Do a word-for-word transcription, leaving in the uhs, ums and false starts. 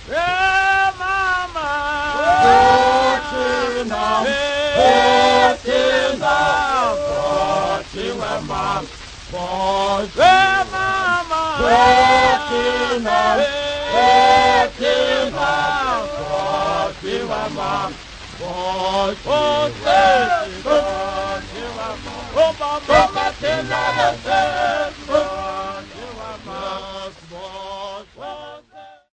Yeah, mama. Fortuna, Fortuna, Fortuna, Yeah, mama. Fortuna, Fortuna, Fortuna, Fortuna, Oh, mama, mama,